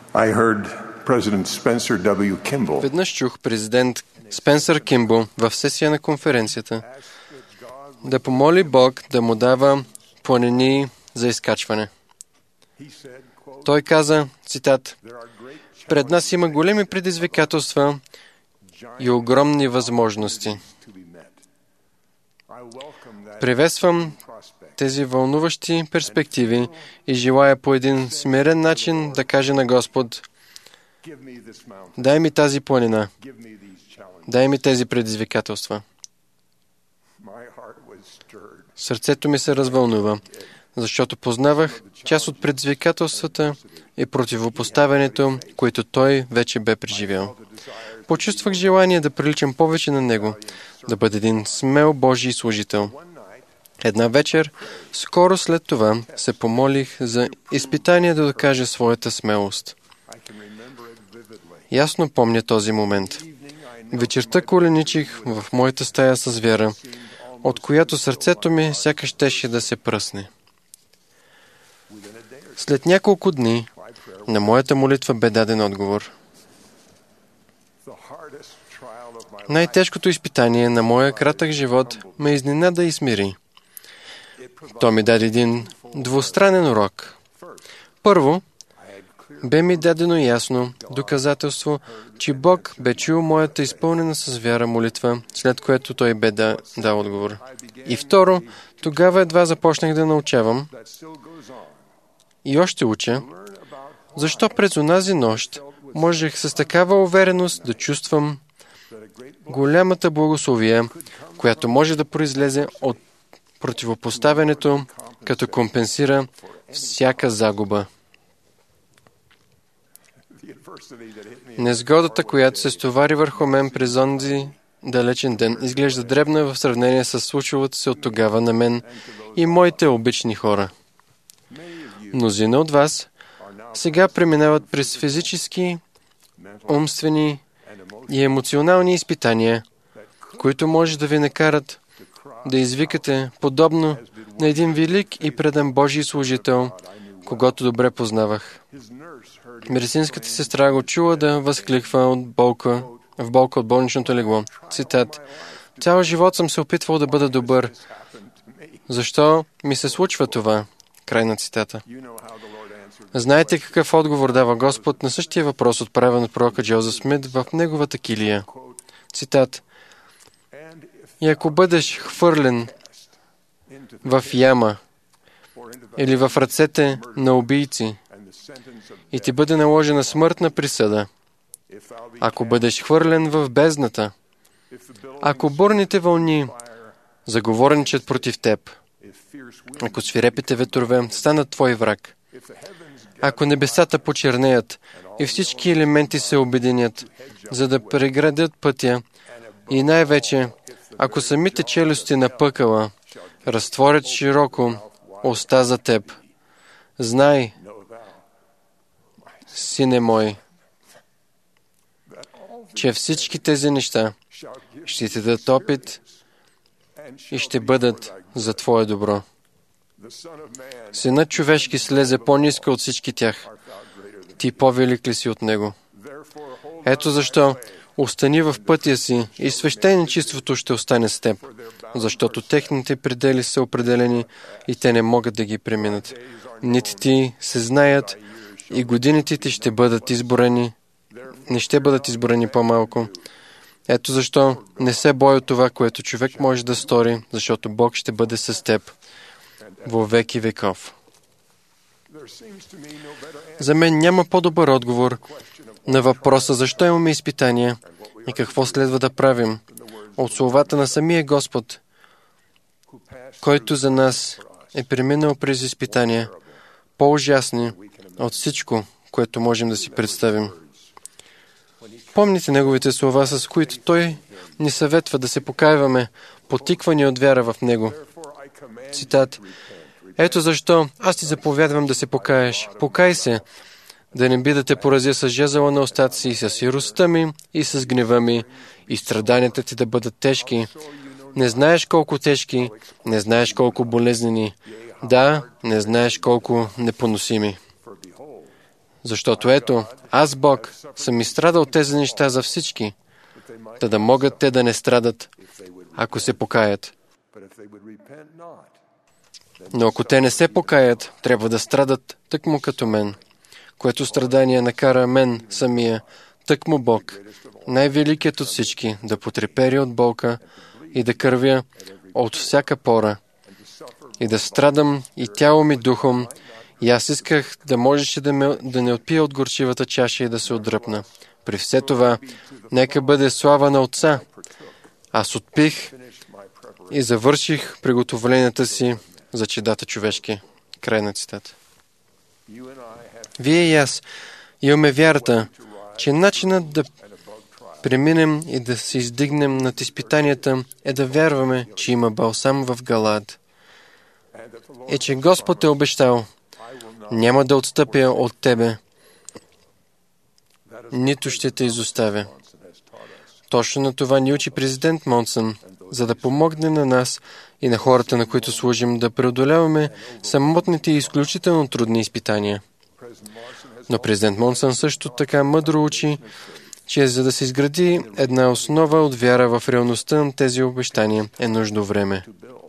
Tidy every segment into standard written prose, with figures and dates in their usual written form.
I heard President Spencer W. Kimball Веднъж чух президент Спенсър Кимбъл в сесия на конференцията да помоли Бог да му дава планини за изкачване. Той каза, цитат, "Пред нас има големи предизвикателства и огромни възможности. Приветствам тези вълнуващи перспективи и желая по един смирен начин да кажа на Господ, дай ми тази планина, дай ми тези предизвикателства." Сърцето ми се развълнува, защото познавах част от предизвикателствата и противопоставянето, които той вече бе преживял. Почувствах желание да приличам повече на него, да бъда един смел Божий служител. Една вечер, скоро след това, се помолих за изпитание да докажа своята смелост. Ясно помня този момент. Вечерта коленичих в моята стая с вяра, от която сърцето ми сякаш щеше да се пръсне. След няколко дни на моята молитва бе даден отговор. Най-тежкото изпитание на моя кратък живот ме изненада и смири. То ми даде един двустранен урок. Първо, бе ми дадено ясно доказателство, че Бог бе чул моята изпълнена с вяра молитва, след което Той бе дал отговор. И второ, тогава едва започнах да научавам и още уча, защо през онази нощ можех с такава увереност да чувствам голямата благословия, която може да произлезе от противопоставянето, като компенсира всяка загуба. Незгодата, която се стовари върху мен през онзи далечен ден, изглежда дребна в сравнение с случилото се от тогава на мен и моите обични хора. Мнозина от вас сега преминават през физически, умствени и емоционални изпитания, които може да ви накарат да извикате подобно на един велик и предан Божий служител, когото добре познавах. Медицинската сестра го чула да възкликва в болка от болничното легло. Цитат: "Цял живот съм се опитвал да бъда добър. Защо ми се случва това?" Край на цитата. Знаете какъв отговор дава Господ на същия въпрос, отправен от пророка Джозеф Смит в неговата килия. Цитат: "И ако бъдеш хвърлен в яма или в ръцете на убийци и ти бъде наложена смъртна присъда, ако бъдеш хвърлен в бездната, ако бурните вълни заговорничат против теб, ако свирепите ветрове станат твой враг, ако небесата почернеят и всички елементи се обединят, за да преградят пътя, и най-вече, ако самите челюсти на пъкъла разтворят широко уста за теб, знай, сине мой, че всички тези неща ще ти дадат опит и ще бъдат за твое добро. Синът човешки слезе по-ниско от всички тях. Ти по-велик ли си от него? Ето защо остани в пътя си и свещеничеството ще остане с теб, защото техните предели са определени и те не могат да ги преминат. Нити ти се знаят и годините ти ще бъдат изборени, не ще бъдат изборени по-малко. Ето защо не се бой от това, което човек може да стори, защото Бог ще бъде с теб во веки веков." За мен няма по-добър отговор на въпроса защо имаме изпитания и какво следва да правим от словата на самия Господ, който за нас е преминал през изпитания, по-ужасни от всичко, което можем да си представим. Помните неговите слова, с които той ни съветва да се покайваме, потиквани от вяра в него. Цитат: "Ето защо аз ти заповядвам да се покаеш. Покай се, да не би да те поразя с жезъла на устата си, и с яростта ми, и с гнева ми, и страданията ти да бъдат тежки. Не знаеш колко тежки, не знаеш колко болезнени, да, не знаеш колко непоносими." Защото ето, аз, Бог, съм изстрадал тези неща за всички, да могат те да не страдат, ако се покаят. Но ако те не се покаят, трябва да страдат тъкмо като мен, което страдание накара мен самия, тъкмо Бог, най-великият от всички, да потрепери от болка и да кървя от всяка пора и да страдам и тялом и духом. И аз исках да можеше да не отпия от горчивата чаша и да се отдръпна. При все това, нека бъде слава на Отца. Аз отпих и завърших приготовленията си за чедата човешки. Край на цитата. Вие и аз имаме вярата, че начинът да преминем и да се издигнем над изпитанията е да вярваме, че има балсам в Галаад. И че Господ е обещал: няма да отстъпя от тебе, нито ще те изоставя. Точно на това ни учи президент Монсън, за да помогне на нас и на хората, на които служим, да преодоляваме самотните и изключително трудни изпитания. Но президент Монсън също така мъдро учи, че за да се изгради една основа от вяра в реалността на тези обещания е нужно време.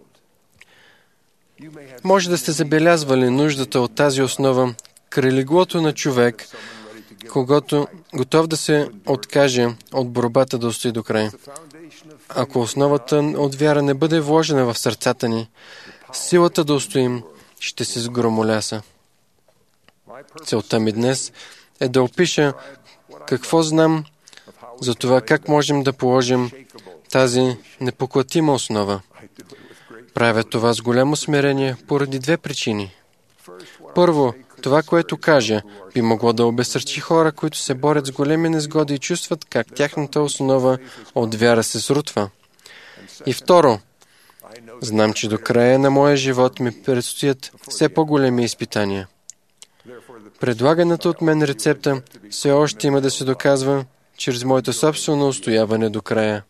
Може да сте забелязвали нуждата от тази основа край леглото на човек, когато готов да се откаже от борбата да устои до край. Ако основата от вяра не бъде вложена в сърцата ни, силата да устоим ще се сгромоляса. Целта ми днес е да опиша какво знам за това как можем да положим тази непоклатима основа. Правя това с голямо смирение поради две причини. Първо, това, което кажа, би могло да обезсърчи хора, които се борят с големи незгоди и чувстват как тяхната основа от вяра се срутва. И второ, знам, че до края на моя живот ми предстоят все по-големи изпитания. Предлаганата от мен рецепта все още има да се доказва чрез моето собствено устояване до края.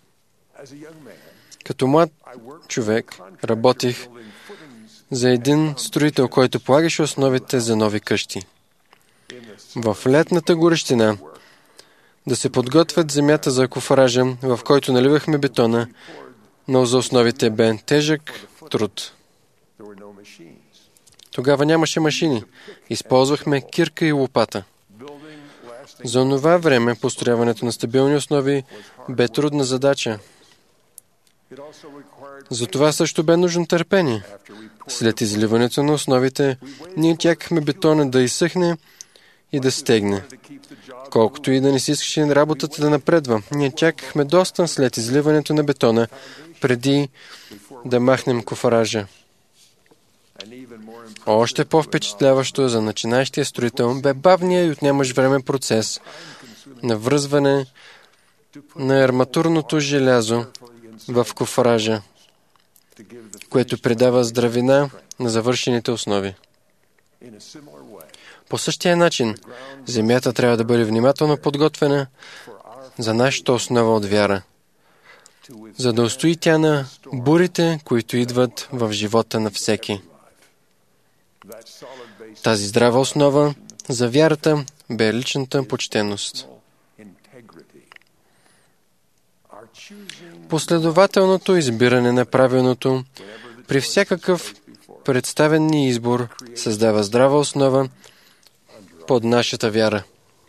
Като млад човек работих за един строител, който полагаше основите за нови къщи. В летната горещина да се подготвят земята за кофаража, в който наливахме бетона, но за основите бе тежък труд. Тогава нямаше машини. Използвахме кирка и лопата. За онова време построяването на стабилни основи бе трудна задача. За това също бе нужно търпение. След изливането на основите, ние чакахме бетона да изсъхне и да стегне. Колкото и да не си искаше работата да напредва, ние чакахме доста след изливането на бетона, преди да махнем кофаража. Още по-впечатляващо за начинаещия строител бе бавния и отнемащ време процес на връзване на арматурното желязо в кофаража, което придава здравина на завършените основи. По същия начин, земята трябва да бъде внимателно подготвена за нашата основа от вяра, за да устои тя на бурите, които идват в живота на всеки. Тази здрава основа за вярата бе личната почтеност. Последователното избиране на правилното при всякакъв представен ни избор създава здрава основа под нашата вяра.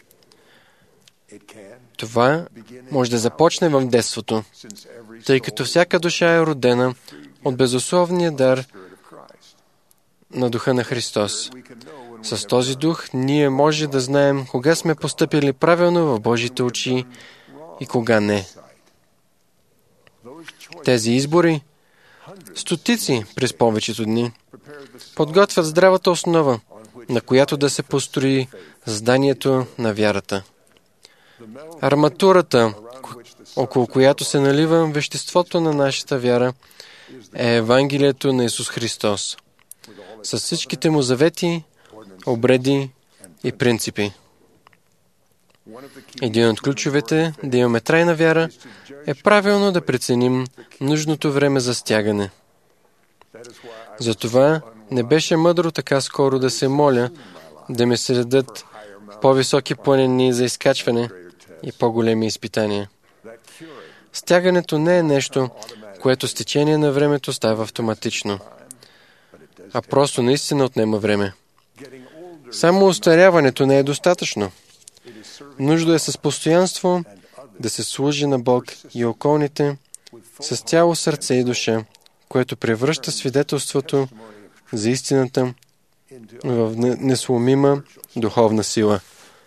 Това може да започне в детството, тъй като всяка душа е родена от безусловния дар на Духа на Христос. С този дух ние може да знаем кога сме постъпили правилно в Божите очи и кога не. Тези избори, стотици през повечето дни, подготвят здравата основа, на която да се построи зданието на вярата. Арматурата, около която се налива веществото на нашата вяра, е Евангелието на Исус Христос, с всичките му завети, обреди и принципи. Един от ключовете да имаме трайна вяра е правилно да преценим нужното време за стягане. Затова не беше мъдро така скоро да се моля да ми се дадат по-високи планини за изкачване и по-големи изпитания. Стягането не е нещо, което с течение на времето става автоматично, а просто наистина отнема време. Само остаряването не е достатъчно. Нужда е с постоянство да се служи на Бог и околните с цяло сърце и душа, което превръща свидетелството за истината в несломима духовна сила.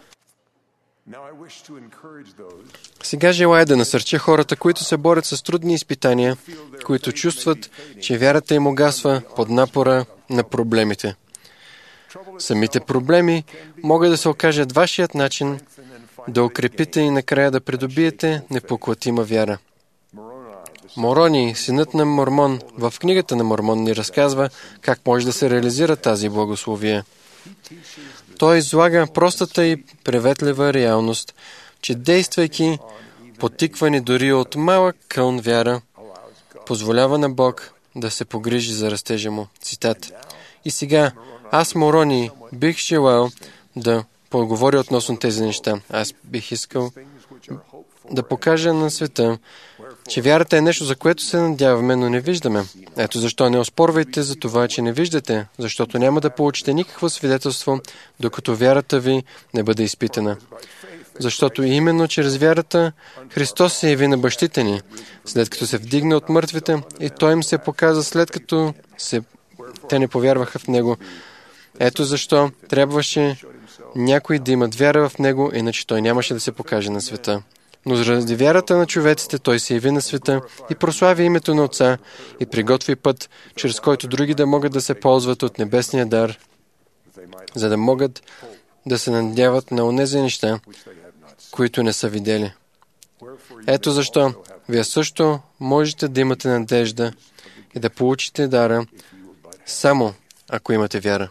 Сега желая да насърча хората, които се борят с трудни изпитания, които чувстват, че вярата им угасва под напора на проблемите. Самите проблеми могат да се окажат вашият начин да укрепите и накрая да придобиете непоклатима вяра. Морони, синът на Мормон, в книгата на Мормон ни разказва как може да се реализира тази благословие. Той излага простата и приветлива реалност, че действайки, потиквани дори от малък кълн вяра, позволява на Бог да се погрижи за растежа му. Цитат. И сега, аз, Морони, бих желал да поговоря относно тези неща. Аз бих искал да покажа на света, че вярата е нещо, за което се надяваме, но не виждаме. Ето защо не оспорвайте за това, че не виждате, защото няма да получите никакво свидетелство, докато вярата ви не бъде изпитана. Защото именно чрез вярата Христос се яви на бащите ни, след като се вдигна от мъртвите и Той им се показа след като те не повярваха в Него. Ето защо трябваше някой да имат вяра в Него, иначе Той нямаше да се покаже на света. Но заради вярата на човеците Той се яви на света и прослави името на Отца и приготви път, чрез който други да могат да се ползват от небесния дар, за да могат да се надяват на онези неща, които не са видели. Ето защо вие също можете да имате надежда и да получите дара, само ако имате вяра.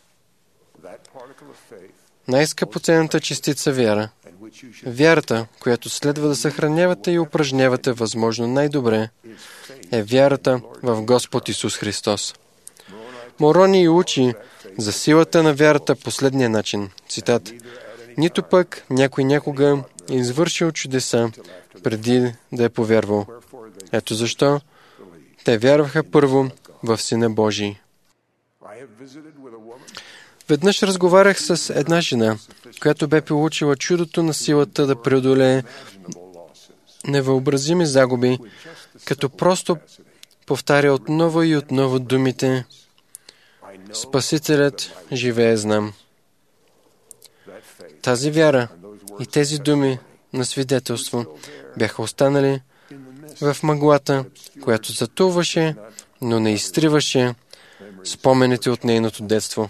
Най-скъпоценната частица вяра, вярата, която следва да съхранявате и упражнявате възможно най-добре, е вярата в Господ Исус Христос. Морони учи за силата на вярата последния начин. Цитат. Нито пък някой някога е извършил чудеса преди да е повярвал. Ето защо те вярваха първо в Сина Божий. Веднъж разговарях с една жена, която бе получила чудото на силата да преодолее невъобразими загуби, като просто повтаря отново и отново думите Спасителят живее, знам. Тази вяра и тези думи на свидетелство бяха останали в мъглата, която затулваше, но не изтриваше спомените от нейното детство.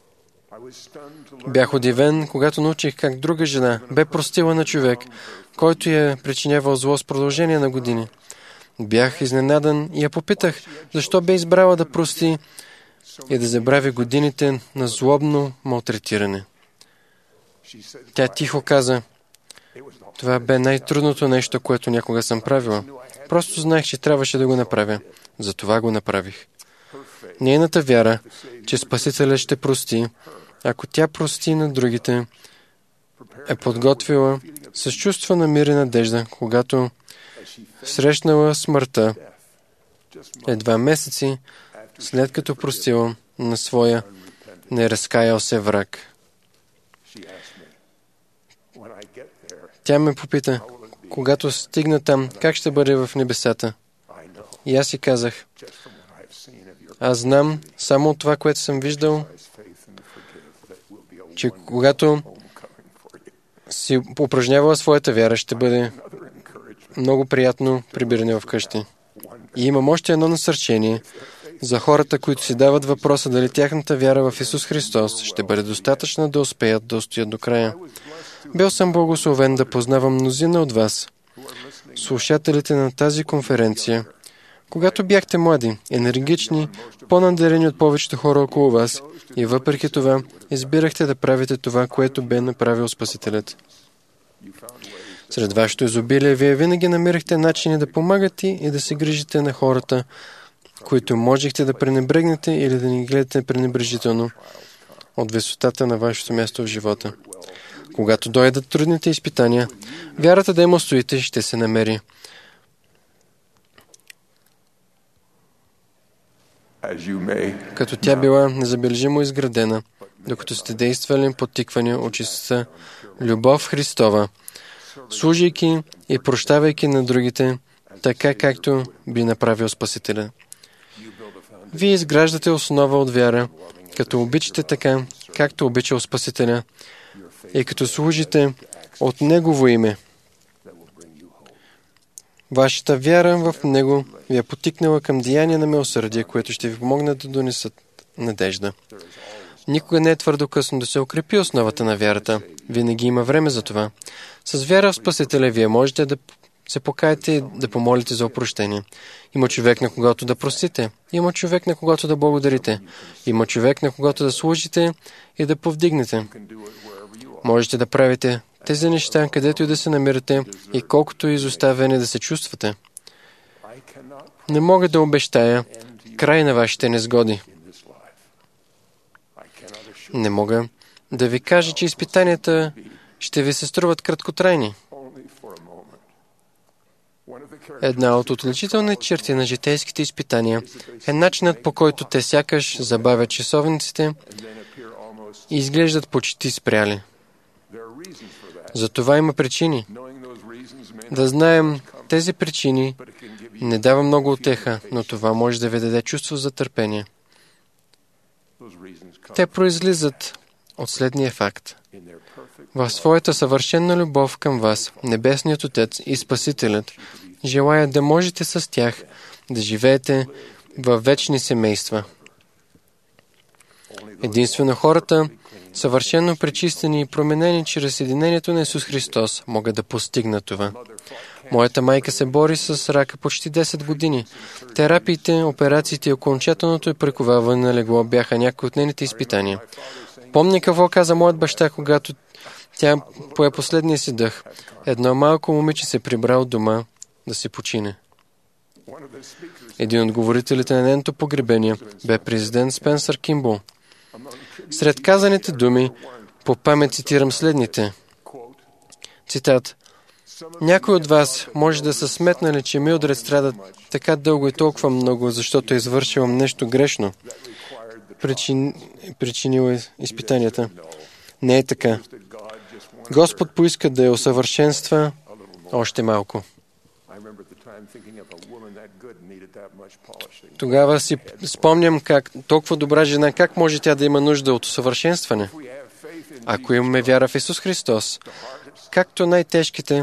Бях удивен, когато научих как друга жена бе простила на човек, който я причинявал зло с продължение на години. Бях изненадан и я попитах, защо бе избрала да прости и да забрави годините на злобно малтретиране. Тя тихо каза, това бе най-трудното нещо, което някога съм правила. Просто знаех, че трябваше да го направя. Затова го направих. Нейната вяра, че Спасителят ще прости, ако тя прости на другите, е подготвила с чувство на мир и надежда, когато срещнала смъртта едва месеци след като простила на своя неразкаял се враг. Тя ме попита, когато стигна там, как ще бъде в небесата. И аз си казах, аз знам само от това, което съм виждал, че когато си упражнявала своята вяра, ще бъде много приятно прибиране вкъщи. И имам още едно насърчение за хората, които си дават въпроса дали тяхната вяра в Исус Христос ще бъде достатъчна да успеят да устоят до края. Бил съм благословен да познавам мнозина от вас, слушателите на тази конференция, когато бяхте млади, енергични, по-надарени от повечето хора около вас и въпреки това избирахте да правите това, което бе направил Спасителят. Сред вашето изобилие вие винаги намирахте начини да помагате и да се грижите на хората, които можехте да пренебрегнете или да ни гледате пренебрежително от висотата на вашето място в живота. Когато дойдат трудните изпитания, вярата да им устоите ще се намери. Като тя била незабележимо изградена, докато сте действали подтиквани от чистата любов Христова, служейки и прощавайки на другите, така както би направил Спасителя. Вие изграждате основа от вяра, като обичате така, както обичал Спасителя, и като служите от Негово име. Вашата вяра в Него ви е потикнала към деяния на милосърдие, което ще ви помогне да донесат надежда. Никога не е твърдо късно да се укрепи основата на вярата. Винаги има време за това. С вяра в Спасителя вие можете да се покаете и да помолите за опрощение. Има човек, на когото да простите. Има човек, на когото да благодарите. Има човек, на когото да служите и да повдигнете. Можете да правите тези неща, където и да се намирате и колкото изоставени да се чувствате. Не мога да обещая край на вашите незгоди. Не мога да ви кажа, че изпитанията ще ви се струват краткотрайни. Една от отличителните черти на житейските изпитания е начинът, по който те сякаш забавят часовниците и изглеждат почти спряли. За това има причини. Да знаем тези причини не дава много утеха, но това може да ви даде чувство за търпение. Те произлизат от следния факт. В своята съвършена любов към вас, Небесният Отец и Спасителят желая да можете с тях да живеете във вечни семейства. Единствено хората, съвършено пречистени и променени чрез съединението на Исус Христос, могат да постигнат това. Моята майка се бори с рака почти 10 години. Терапиите, операциите и окончателното прековаване на легло бяха някои от нейните изпитания. Помня какво каза моят баща, когато тя пое последния си дъх. Едно малко момиче се прибра от дома да си почине. Един от говорителите на нейното погребение бе президент Спенсър Кимбъл. Сред казаните думи, по памет цитирам следните. Цитат. Някой от вас може да са сметнали, че Милдред страда така дълго и толкова много, защото е извършила нещо грешно. Причинила изпитанията. Не е така. Господ поиска да я усъвършенства още малко. Тогава си спомням как толкова добра жена, как може тя да има нужда от усъвършенстване? Ако имаме вяра в Исус Христос, както най-тежките,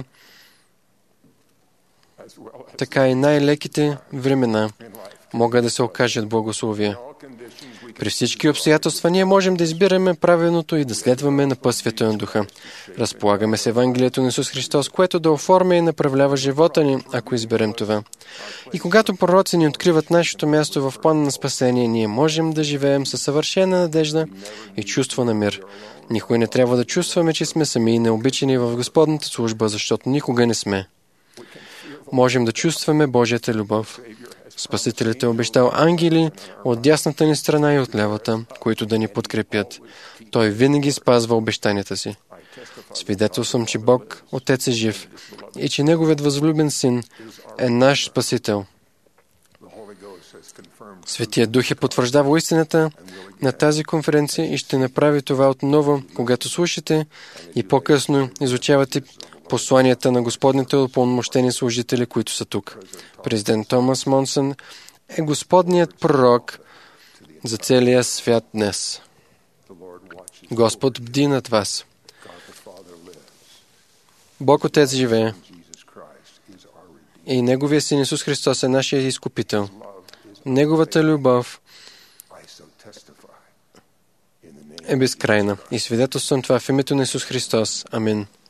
така и най-леките времена могат да се окажат благословия. При всички обстоятелства ние можем да избираме правилното и да следваме напътствието на духа. Разполагаме с Евангелието на Исус Христос, което да оформя и направлява живота ни, ако изберем това. И когато пророци ни откриват нашето място в плана на спасение, ние можем да живеем със съвършена надежда и чувство на мир. Никога не трябва да чувстваме, че сме сами и необичани в Господната служба, защото никога не сме. Можем да чувстваме Божията любов. Спасителят е обещал ангели от дясната ни страна и от лявата, които да ни подкрепят. Той винаги спазва обещанията си. Свидетелствам, че Бог, Отец е жив и че Неговият възлюбен Син е наш Спасител. Светият Дух е потвърждава истината на тази конференция и ще направи това отново, когато слушате и по-късно изучавате посланията на Господните упълномощени служители, които са тук. Президент Томас Монсън е Господният пророк за целия свят днес. Господ бди над вас. Бог Отец живее и Неговия Син Исус Христос е нашия изкупител. Неговата любов е безкрайна и свидетелствам това в името на Исус Христос. Амин.